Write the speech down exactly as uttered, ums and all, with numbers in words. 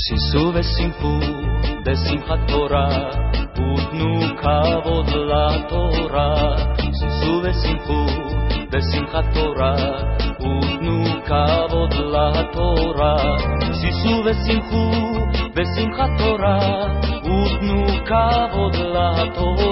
שישו ושמחו בשמחת תורה, ותנו כבוד לתורה. שישו ושמחו בשמחת תורה, ותנו כבוד לתורה. שישו ושמחו בשמחת תורה, ותנו כבוד לתורה.